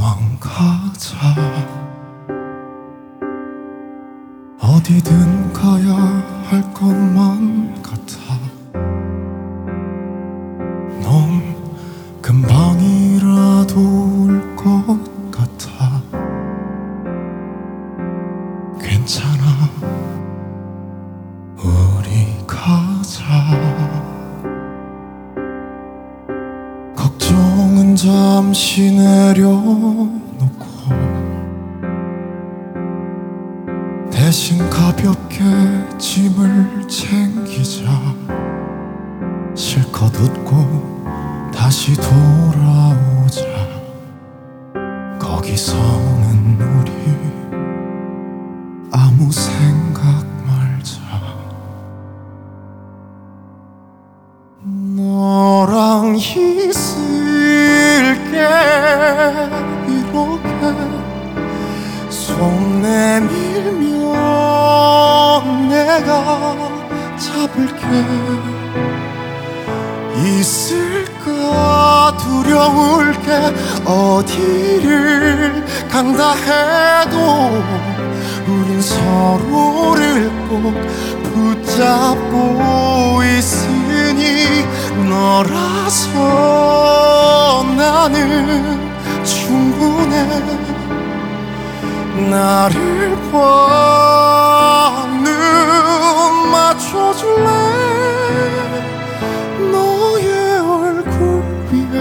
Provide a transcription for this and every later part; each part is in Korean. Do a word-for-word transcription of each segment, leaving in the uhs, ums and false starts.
도망가자. 어디든 가야 할 것만 같아. 넌 금방이라도 올 것 같아. 괜찮아, 우리 가자. 걱정은 잠시 내려놓고 대신 가볍게 짐을 챙기자. 실컷 웃고 다시 돌아오자. 거기서는 우리 아무 생각 말자. 너랑 있을게. 이렇게 손 내밀면 내가 잡을게. 있을까 두려울게. 어디를 간다 해도 우린 서로를 꼭 붙잡고 있으니 너라서 나는 충분해. 나를 봐, 눈 맞춰줄래. 너의 얼굴 위에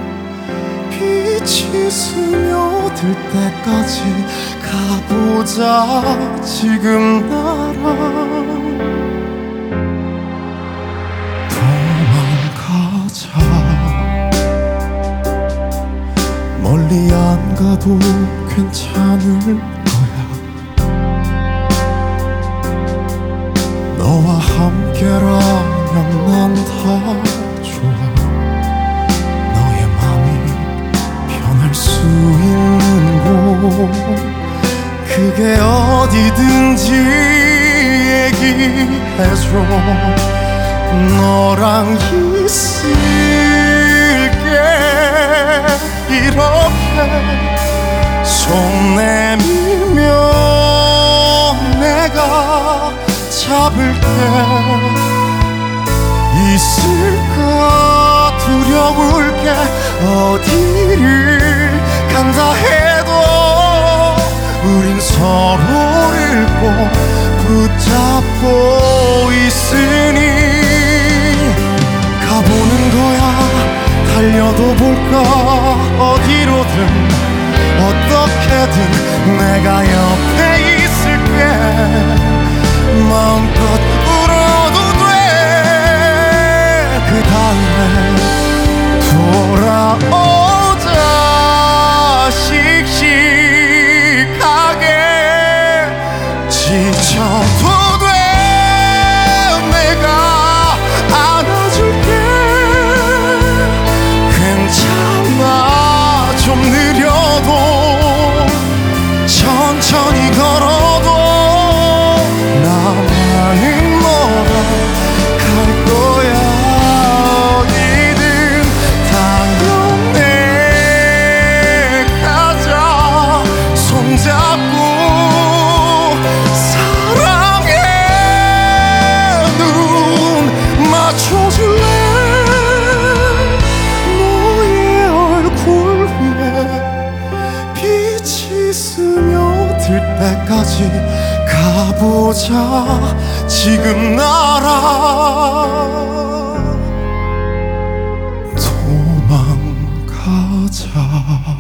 빛이 스며들 때까지 가보자. 지금 나랑 도망가자. 멀리 안 가도 괜찮을 거야. 너와 함께라면 난 다 좋아. 너의 맘이 변할 수 있는 곳, 그게 어디든지 얘기해줘. 너랑 있을게. 이렇게 손 내밀면 내가 잡을게. 있을까 두려울게. 어디를 간다 해도 우린 서로를 꼭 붙잡고 있으니 가보는 거야. 달려도 볼까. 어디로든 어떻게든 내가 옆에 있을게. 마음껏 울어도 돼. 그 다음에 돌아오자. 씩씩하게 지쳐도 돼. 내가 안아줄게. 괜찮아, 좀 느려도 천천히 걸어도 나만은 너랑 갈 거야. 어디든 당연해. 가자. 손잡고 사랑해. 눈 맞춰줄래. 너의 얼굴 위에 빛이 스며들 때까지 가보자. 지금 나랑 도망가자.